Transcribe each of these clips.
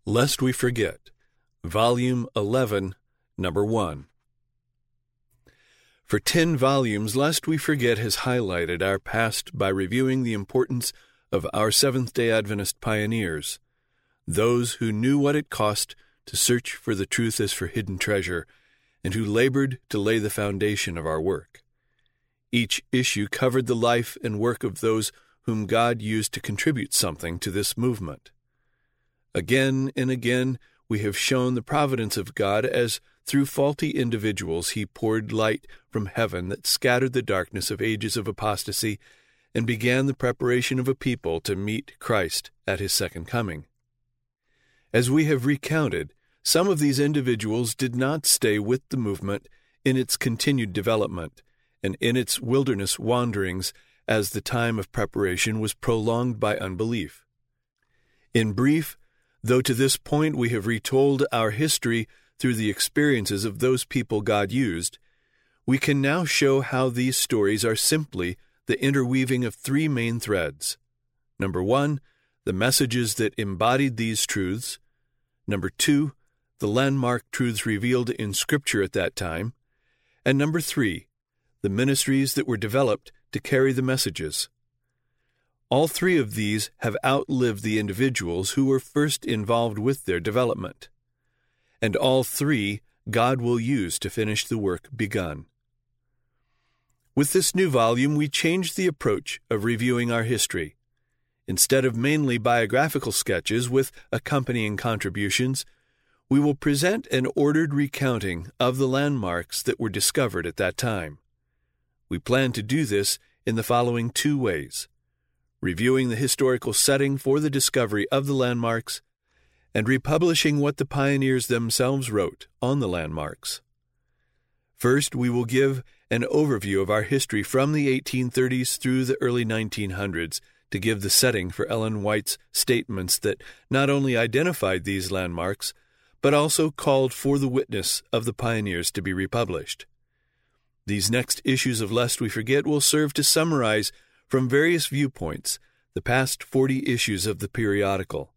Lest We Forget, Volume 11, Number 1. For 10 volumes, Lest We Forget has highlighted our past by reviewing the importance of our Seventh-day Adventist pioneers, those who knew what it cost to search for the truth as for hidden treasure, and who labored to lay the foundation of our work. Each issue covered the life and work of those whom God used to contribute something to this movement. Again and again, we have shown the providence of God as through faulty individuals He poured light from heaven that scattered the darkness of ages of apostasy and began the preparation of a people to meet Christ at His second coming. As we have recounted, some of these individuals did not stay with the movement in its continued development and in its wilderness wanderings as the time of preparation was prolonged by unbelief. In brief, though to this point we have retold our history through the experiences of those people God used, we can now show how these stories are simply the interweaving of 3 main threads. Number 1, the messages that embodied these truths. Number 2, the landmark truths revealed in Scripture at that time. And number 3, the ministries that were developed to carry the messages. All 3 of these have outlived the individuals who were first involved with their development. And all 3 God will use to finish the work begun. With this new volume, we changed the approach of reviewing our history. Instead of mainly biographical sketches with accompanying contributions, we will present an ordered recounting of the landmarks that were discovered at that time. We plan to do this in the following 2 ways: reviewing the historical setting for the discovery of the landmarks, and republishing what the pioneers themselves wrote on the landmarks. First, we will give an overview of our history from the 1830s through the early 1900s to give the setting for Ellen White's statements that not only identified these landmarks, but also called for the witness of the pioneers to be republished. These next issues of Lest We Forget will serve to summarize from various viewpoints the past 40 issues of the periodical.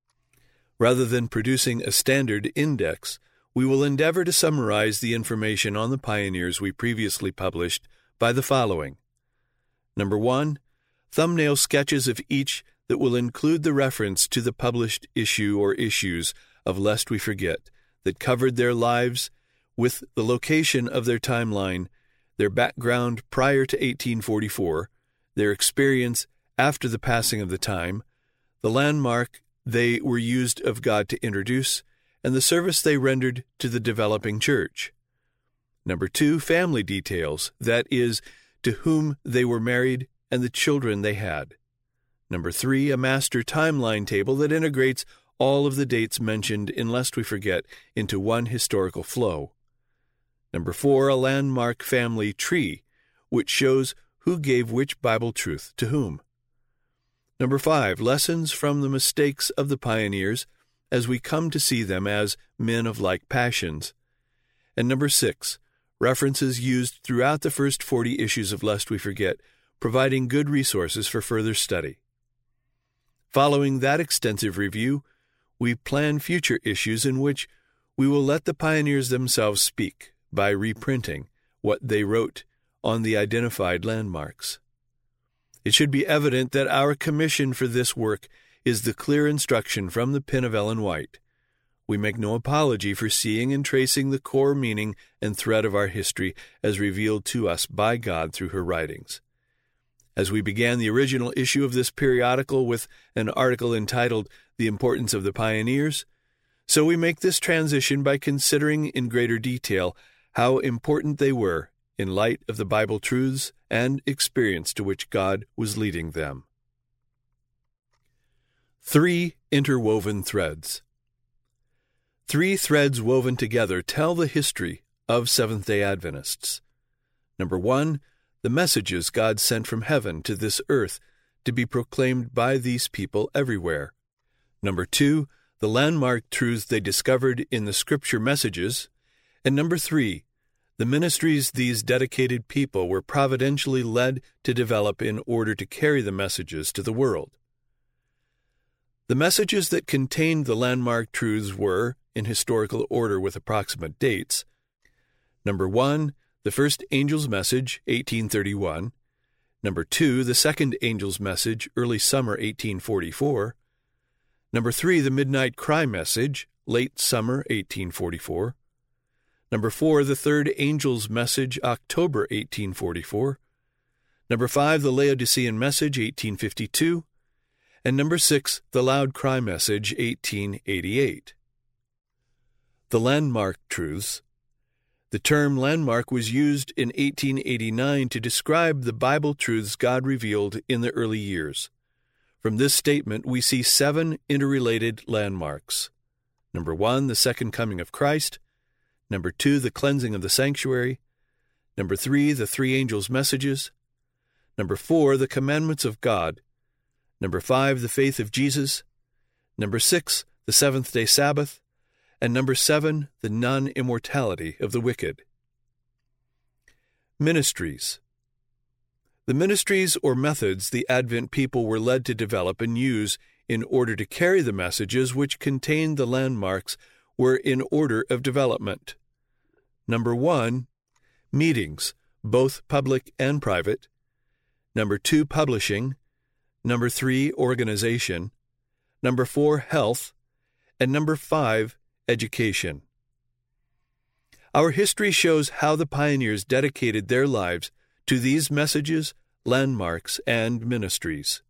Rather than producing a standard index, we will endeavor to summarize the information on the pioneers we previously published by the following. Number 1, thumbnail sketches of each that will include the reference to the published issue or issues of Lest We Forget that covered their lives with the location of their timeline, their background prior to 1844, their experience after the passing of the time, the landmark they were used of God to introduce, and the service they rendered to the developing church. Number 2, family details, that is, to whom they were married and the children they had. Number 3, a master timeline table that integrates all of the dates mentioned in Lest We Forget into one historical flow. Number 4, a landmark family tree, which shows who gave which Bible truth to whom. Number 5, lessons from the mistakes of the pioneers as we come to see them as men of like passions. And number 6, references used throughout the first 40 issues of Lest We Forget, providing good resources for further study. Following that extensive review, we plan future issues in which we will let the pioneers themselves speak by reprinting what they wrote on the identified landmarks. It should be evident that our commission for this work is the clear instruction from the pen of Ellen White. We make no apology for seeing and tracing the core meaning and thread of our history as revealed to us by God through her writings. As we began the original issue of this periodical with an article entitled The Importance of the Pioneers, so we make this transition by considering in greater detail how important they were in light of the Bible truths and experience to which God was leading them. 3 interwoven threads. 3 threads woven together tell the history of Seventh-day Adventists. Number 1, the messages God sent from heaven to this earth to be proclaimed by these people everywhere. Number 2, the landmark truths they discovered in the Scripture messages. And number 3, the ministries these dedicated people were providentially led to develop in order to carry the messages to the world. The messages that contained the landmark truths were, in historical order with approximate dates: Number 1, the first angel's message, 1831. Number 2, the second angel's message, early summer 1844. Number 3, the midnight cry message, late summer 1844. Number 4, the third angel's message, October 1844. Number 5, the Laodicean message, 1852. And number 6, the loud cry message, 1888. The landmark truths. The term landmark was used in 1889 to describe the Bible truths God revealed in the early years. From this statement, we see 7 interrelated landmarks. Number 1, the second coming of Christ. Number 2, the cleansing of the sanctuary. Number 3, the three angels' messages. Number 4, the commandments of God. Number 5, the faith of Jesus. Number 6, the seventh-day Sabbath. And number 7, the non-immortality of the wicked. Ministries. The ministries or methods the Advent people were led to develop and use in order to carry the messages which contained the landmarks were in order of development. Number 1, meetings, both public and private. Number 2, publishing. Number 3, organization. Number 4, health. And number 5, education. Our history shows how the pioneers dedicated their lives to these messages, landmarks, and ministries.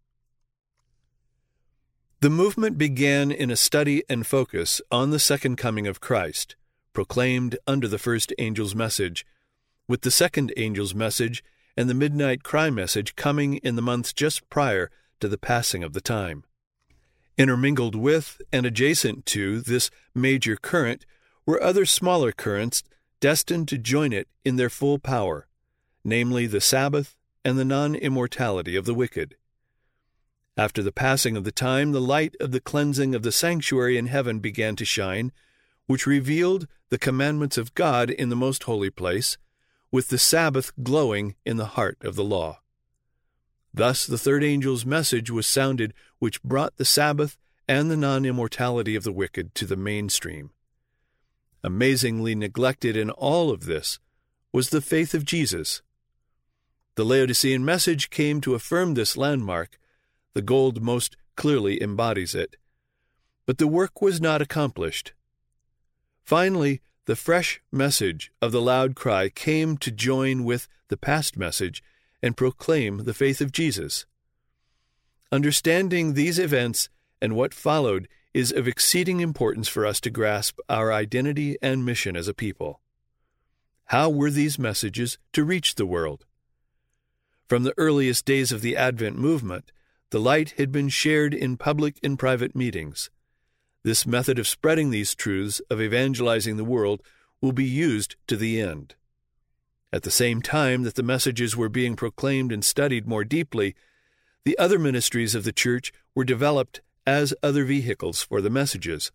The movement began in a study and focus on the second coming of Christ, proclaimed under the first angel's message, with the second angel's message and the midnight cry message coming in the months just prior to the passing of the time. Intermingled with and adjacent to this major current were other smaller currents destined to join it in their full power, namely the Sabbath and the non-immortality of the wicked. After the passing of the time, the light of the cleansing of the sanctuary in heaven began to shine, which revealed the commandments of God in the most holy place, with the Sabbath glowing in the heart of the law. Thus the third angel's message was sounded, which brought the Sabbath and the non-immortality of the wicked to the mainstream. Amazingly neglected in all of this was the faith of Jesus. The Laodicean message came to affirm this landmark. The gold most clearly embodies it. But the work was not accomplished. Finally, the fresh message of the loud cry came to join with the past message and proclaim the faith of Jesus. Understanding these events and what followed is of exceeding importance for us to grasp our identity and mission as a people. How were these messages to reach the world? From the earliest days of the Advent movement, the light had been shared in public and private meetings. This method of spreading these truths, of evangelizing the world, will be used to the end. At the same time that the messages were being proclaimed and studied more deeply, the other ministries of the church were developed as other vehicles for the messages.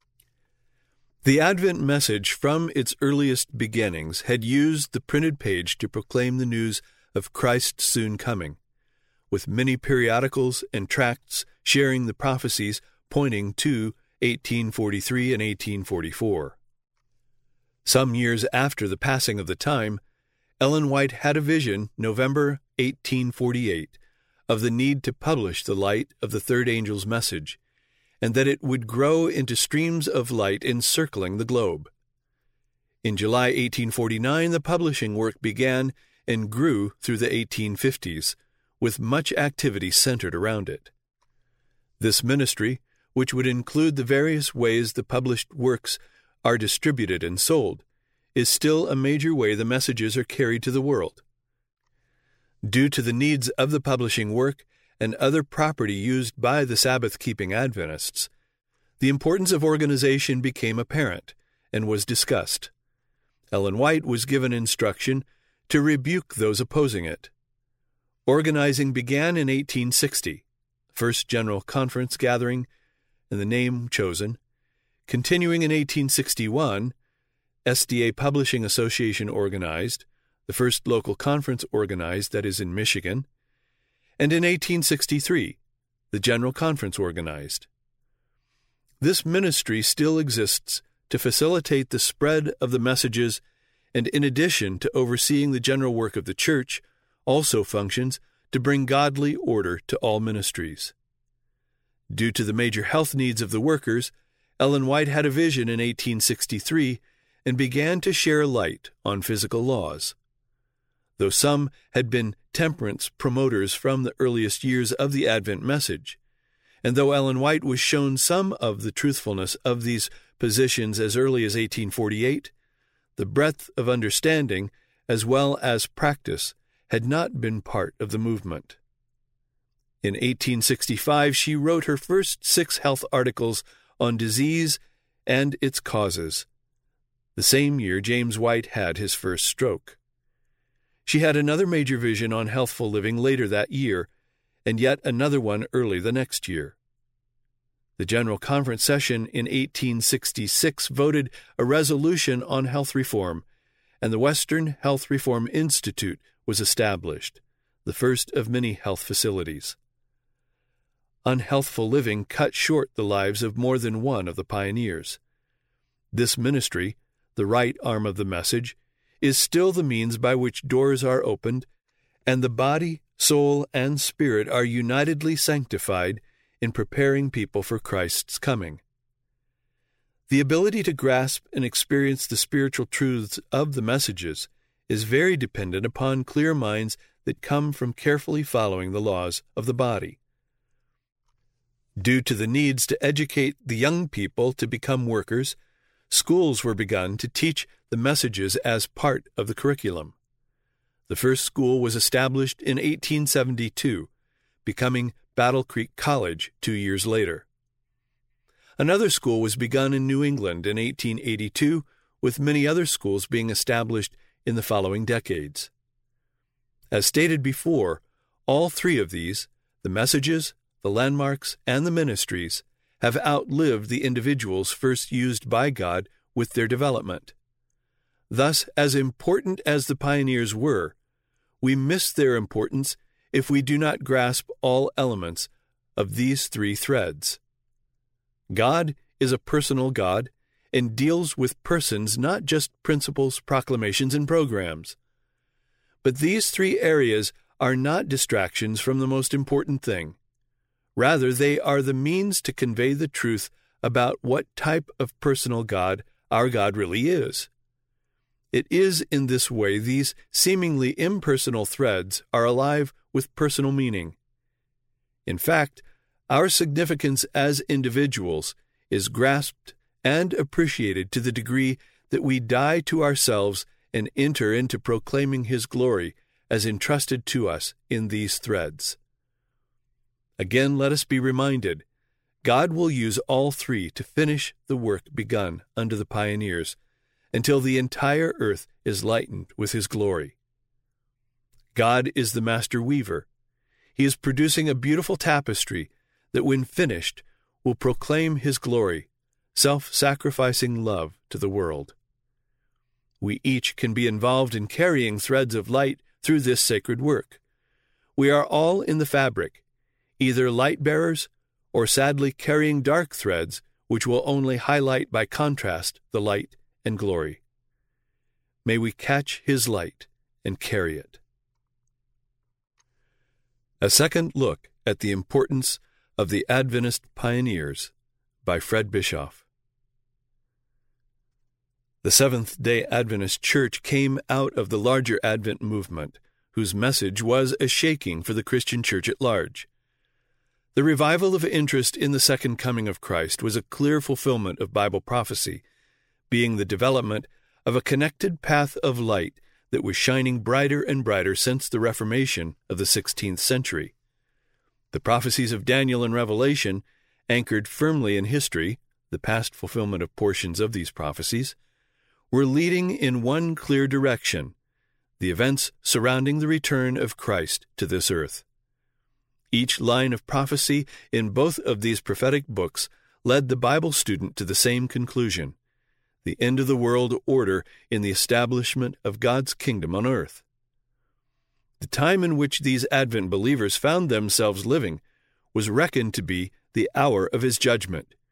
The Advent message from its earliest beginnings had used the printed page to proclaim the news of Christ's soon coming, with many periodicals and tracts sharing the prophecies pointing to 1843 and 1844. Some years after the passing of the time, Ellen White had a vision, November 1848, of the need to publish the light of the third angel's message, and that it would grow into streams of light encircling the globe. In July 1849, the publishing work began and grew through the 1850s, with much activity centered around it. This ministry, which would include the various ways the published works are distributed and sold, is still a major way the messages are carried to the world. Due to the needs of the publishing work and other property used by the Sabbath-keeping Adventists, the importance of organization became apparent and was discussed. Ellen White was given instruction to rebuke those opposing it. Organizing began in 1860, First General Conference gathering, and the name chosen. Continuing in 1861, SDA Publishing Association organized, the first local conference organized, that is in Michigan, and in 1863, the General Conference organized. This ministry still exists to facilitate the spread of the messages, and in addition to overseeing the general work of the church, also functions to bring godly order to all ministries. Due to the major health needs of the workers, Ellen White had a vision in 1863 and began to share light on physical laws. Though some had been temperance promoters from the earliest years of the Advent message, and though Ellen White was shown some of the truthfulness of these positions as early as 1848, the breadth of understanding as well as practice had not been part of the movement. In 1865, she wrote her first 6 health articles on disease and its causes. The same year, James White had his first stroke. She had another major vision on healthful living later that year, and yet another one early the next year. The General Conference session in 1866 voted a resolution on health reform, and the Western Health Reform Institute was established, the first of many health facilities. Unhealthful living cut short the lives of more than one of the pioneers. This ministry, the right arm of the message, is still the means by which doors are opened, and the body, soul, and spirit are unitedly sanctified in preparing people for Christ's coming. The ability to grasp and experience the spiritual truths of the messages is very dependent upon clear minds that come from carefully following the laws of the body. Due to the needs to educate the young people to become workers, schools were begun to teach the messages as part of the curriculum. The first school was established in 1872, becoming Battle Creek College 2 years later. Another school was begun in New England in 1882, with many other schools being established in the following decades. As stated before, all 3 of these, the messages, the landmarks, and the ministries, have outlived the individuals first used by God with their development. Thus, as important as the pioneers were, we miss their importance if we do not grasp all elements of these 3 threads. God is a personal God and deals with persons, not just principles, proclamations, and programs. But these 3 areas are not distractions from the most important thing. Rather, they are the means to convey the truth about what type of personal God our God really is. It is in this way these seemingly impersonal threads are alive with personal meaning. In fact, our significance as individuals is grasped and appreciated to the degree that we die to ourselves and enter into proclaiming His glory as entrusted to us in these threads. Again, let us be reminded, God will use all 3 to finish the work begun under the pioneers until the entire earth is lightened with His glory. God is the master weaver. He is producing a beautiful tapestry that, when finished, will proclaim His glory, self-sacrificing love to the world. We each can be involved in carrying threads of light through this sacred work. We are all in the fabric, either light bearers or sadly carrying dark threads which will only highlight by contrast the light and glory. May we catch His light and carry it. A second look at the importance of the Adventist pioneers by Fred Bischoff. The Seventh-day Adventist Church came out of the larger Advent movement, whose message was a shaking for the Christian church at large. The revival of interest in the second coming of Christ was a clear fulfillment of Bible prophecy, being the development of a connected path of light that was shining brighter and brighter since the Reformation of the 16th century. The prophecies of Daniel and Revelation, anchored firmly in history, the past fulfillment of portions of these prophecies, were leading in one clear direction, the events surrounding the return of Christ to this earth. Each line of prophecy in both of these prophetic books led the Bible student to the same conclusion: the end of the world order in the establishment of God's kingdom on earth. The time in which these Advent believers found themselves living was reckoned to be the hour of His judgment,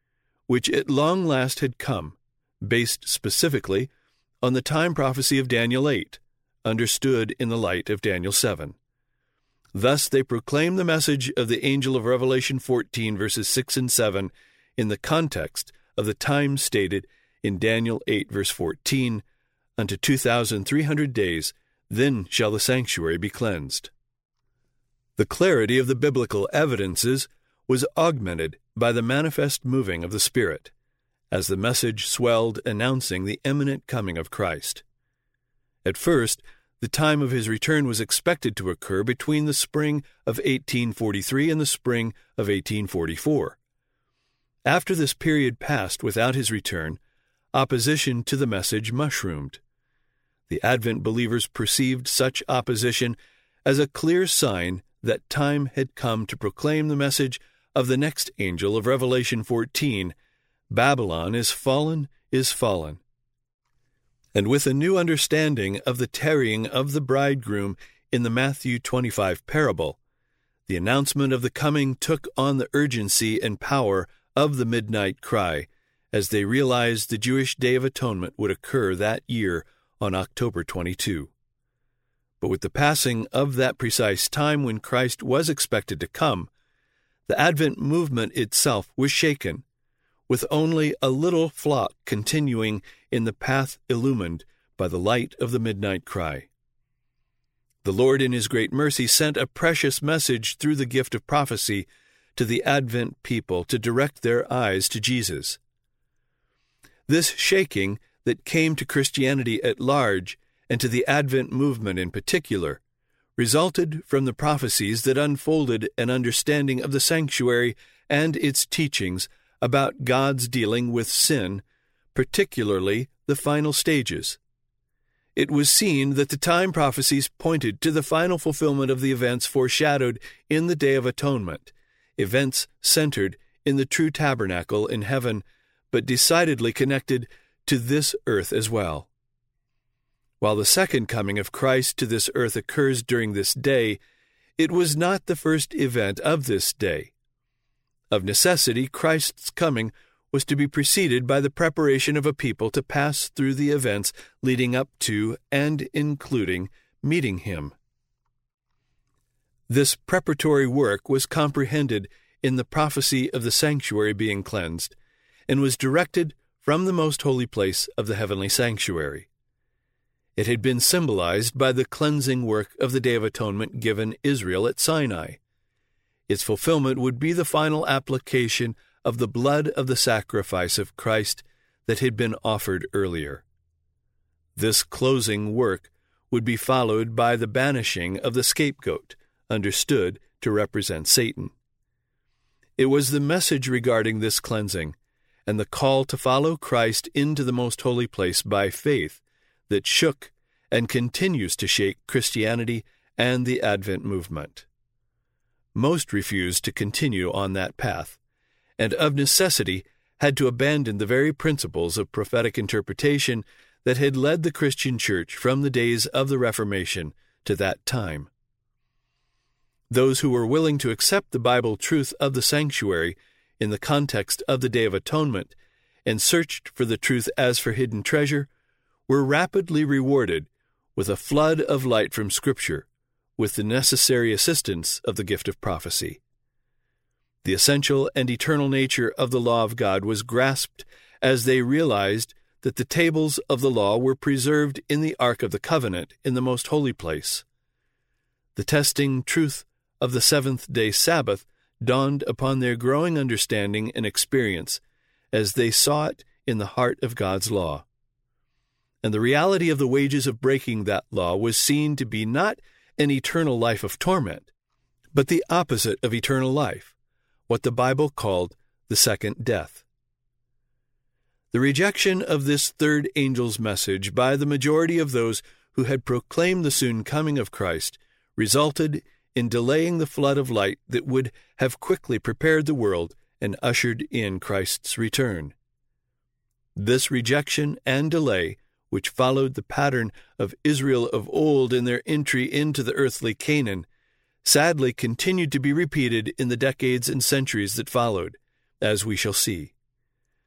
which at long last had come, based specifically on the time prophecy of Daniel 8, understood in the light of Daniel 7. Thus they proclaim the message of the angel of Revelation 14, verses 6 and 7, in the context of the time stated in Daniel 8, verse 14, unto 2,300 days, then shall the sanctuary be cleansed. The clarity of the biblical evidences was augmented by the manifest moving of the Spirit, as the message swelled announcing the imminent coming of Christ. At first, the time of his return was expected to occur between the spring of 1843 and the spring of 1844. After this period passed without his return, opposition to the message mushroomed. The Advent believers perceived such opposition as a clear sign that time had come to proclaim the message of the next angel of Revelation 14, Babylon is fallen, is fallen. And with a new understanding of the tarrying of the bridegroom in the Matthew 25 parable, the announcement of the coming took on the urgency and power of the midnight cry, as they realized the Jewish Day of Atonement would occur that year on October 22. But with the passing of that precise time when Christ was expected to come, the Advent movement itself was shaken, with only a little flock continuing in the path illumined by the light of the midnight cry. The Lord in His great mercy sent a precious message through the gift of prophecy to the Advent people to direct their eyes to Jesus. This shaking that came to Christianity at large and to the Advent movement in particular resulted from the prophecies that unfolded an understanding of the sanctuary and its teachings about God's dealing with sin, particularly the final stages. It was seen that the time prophecies pointed to the final fulfillment of the events foreshadowed in the Day of Atonement, events centered in the true tabernacle in heaven, but decidedly connected to this earth as well. While the second coming of Christ to this earth occurs during this day, it was not the first event of this day. Of necessity, Christ's coming was to be preceded by the preparation of a people to pass through the events leading up to and including meeting Him. This preparatory work was comprehended in the prophecy of the sanctuary being cleansed, and was directed from the most holy place of the heavenly sanctuary. It had been symbolized by the cleansing work of the Day of Atonement given Israel at Sinai. Its fulfillment would be the final application of the blood of the sacrifice of Christ that had been offered earlier. This closing work would be followed by the banishing of the scapegoat, understood to represent Satan. It was the message regarding this cleansing and the call to follow Christ into the most holy place by faith that shook and continues to shake Christianity and the Advent movement. Most refused to continue on that path, and of necessity had to abandon the very principles of prophetic interpretation that had led the Christian church from the days of the Reformation to that time. Those who were willing to accept the Bible truth of the sanctuary in the context of the Day of Atonement and searched for the truth as for hidden treasure were rapidly rewarded with a flood of light from Scripture, with the necessary assistance of the gift of prophecy. The essential and eternal nature of the law of God was grasped as they realized that the tables of the law were preserved in the Ark of the Covenant in the most holy place. The testing truth of the seventh-day Sabbath dawned upon their growing understanding and experience as they saw it in the heart of God's law. And the reality of the wages of breaking that law was seen to be not an eternal life of torment, but the opposite of eternal life, what the Bible called the second death. The rejection of this third angel's message by the majority of those who had proclaimed the soon coming of Christ resulted in delaying the flood of light that would have quickly prepared the world and ushered in Christ's return. This rejection and delay, which followed the pattern of Israel of old in their entry into the earthly Canaan, sadly continued to be repeated in the decades and centuries that followed, as we shall see.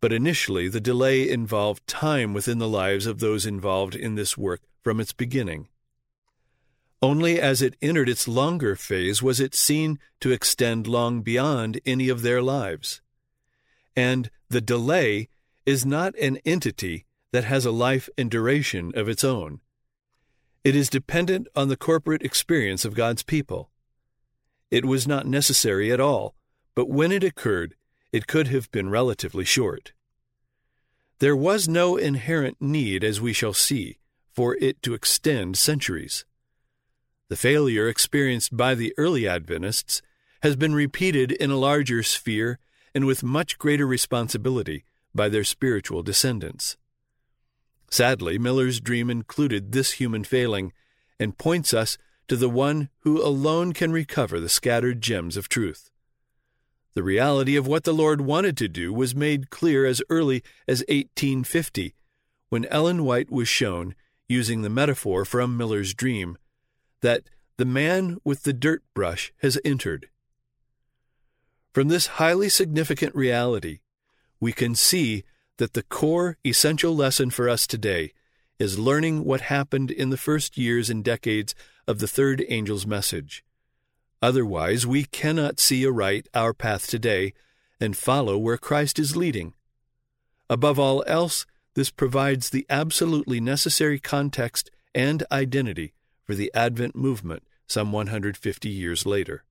but initially the delay involved time within the lives of those involved in this work from its beginning. Only as it entered its longer phase was it seen to extend long beyond any of their lives. And the delay is not an entity that has a life and duration of its own. It is dependent on the corporate experience of God's people. It was not necessary at all, but when it occurred, it could have been relatively short. There was no inherent need, as we shall see, for it to extend centuries. The failure experienced by the early Adventists has been repeated in a larger sphere and with much greater responsibility by their spiritual descendants. Sadly, Miller's dream included this human failing and points us to the one who alone can recover the scattered gems of truth. The reality of what the Lord wanted to do was made clear as early as 1850, when Ellen White was shown, using the metaphor from Miller's dream, that the man with the dirt brush has entered. From this highly significant reality, we can see that the core essential lesson for us today is learning what happened in the first years and decades of the third angel's message. Otherwise, we cannot see aright our path today and follow where Christ is leading. Above all else, this provides the absolutely necessary context and identity for the Advent movement some 150 years later.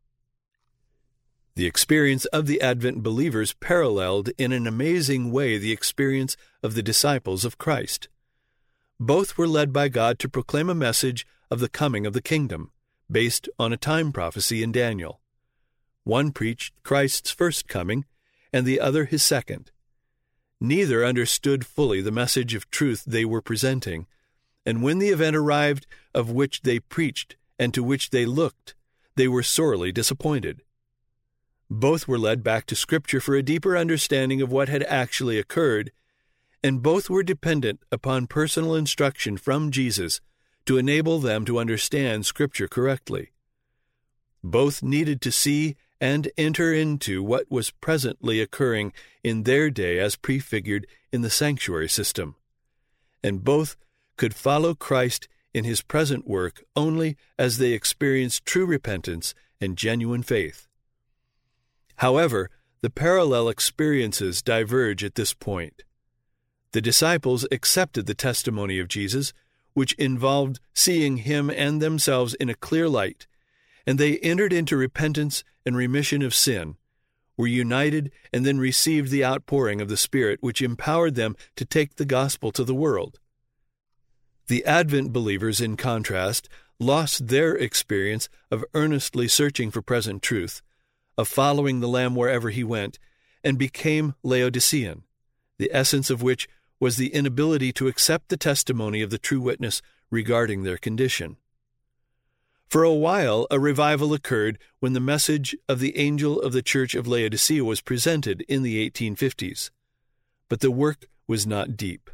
The experience of the Advent believers paralleled in an amazing way the experience of the disciples of Christ. Both were led by God to proclaim a message of the coming of the kingdom, based on a time prophecy in Daniel. One preached Christ's first coming, and the other his second. Neither understood fully the message of truth they were presenting, and when the event arrived of which they preached and to which they looked, they were sorely disappointed. Both were led back to Scripture for a deeper understanding of what had actually occurred, and both were dependent upon personal instruction from Jesus to enable them to understand Scripture correctly. Both needed to see and enter into what was presently occurring in their day as prefigured in the sanctuary system, and both could follow Christ in his present work only as they experienced true repentance and genuine faith. However, the parallel experiences diverge at this point. The disciples accepted the testimony of Jesus, which involved seeing him and themselves in a clear light, and they entered into repentance and remission of sin, were united, and then received the outpouring of the Spirit, which empowered them to take the gospel to the world. The Advent believers, in contrast, lost their experience of earnestly searching for present truth, of following the Lamb wherever he went, and became Laodicean, the essence of which was the inability to accept the testimony of the true witness regarding their condition. For a while, a revival occurred when the message of the angel of the Church of Laodicea was presented in the 1850s, but the work was not deep.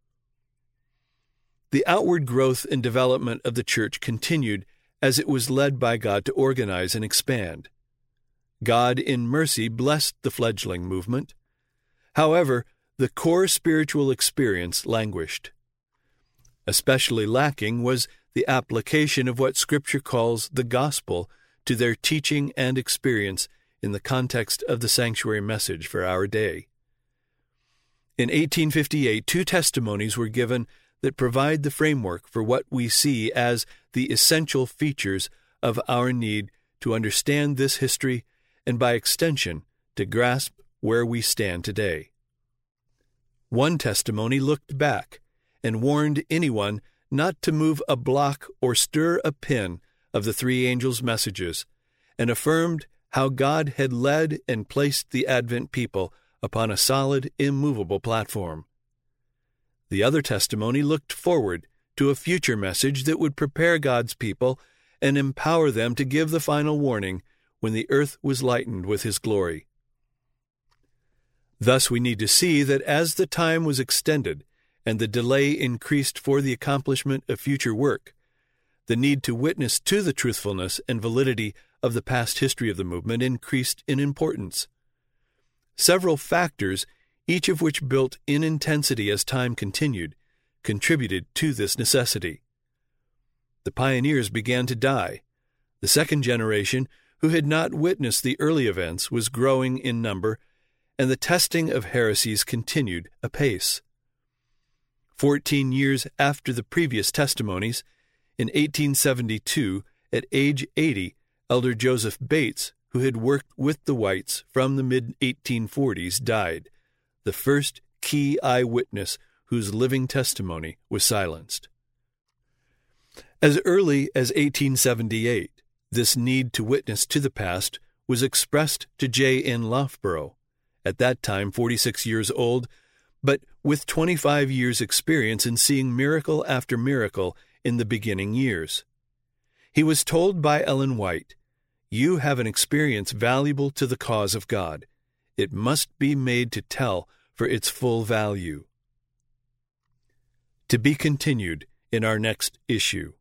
The outward growth and development of the church continued as it was led by God to organize and expand. God, in mercy, blessed the fledgling movement. However, the core spiritual experience languished. Especially lacking was the application of what Scripture calls the gospel to their teaching and experience in the context of the sanctuary message for our day. In 1858, 2 testimonies were given that provide the framework for what we see as the essential features of our need to understand this history and, by extension, to grasp where we stand today. One testimony looked back and warned anyone not to move a block or stir a pin of the 3 angels' messages, and affirmed how God had led and placed the Advent people upon a solid, immovable platform. The other testimony looked forward to a future message that would prepare God's people and empower them to give the final warning when the earth was lightened with his glory. Thus we need to see that as the time was extended and the delay increased for the accomplishment of future work, the need to witness to the truthfulness and validity of the past history of the movement increased in importance. Several factors each of which built in intensity as time continued, contributed to this necessity. The pioneers began to die. The second generation, who had not witnessed the early events, was growing in number, and the testing of heresies continued apace. 14 years after the previous testimonies, in 1872, at age 80, Elder Joseph Bates, who had worked with the whites from the mid-1840s, died, the first key eyewitness whose living testimony was silenced. As early as 1878, this need to witness to the past was expressed to J. N. Loughborough, at that time 46 years old, but with 25 years' experience in seeing miracle after miracle in the beginning years. He was told by Ellen White, "You have an experience valuable to the cause of God. It must be made to tell for its full value." To be continued in our next issue.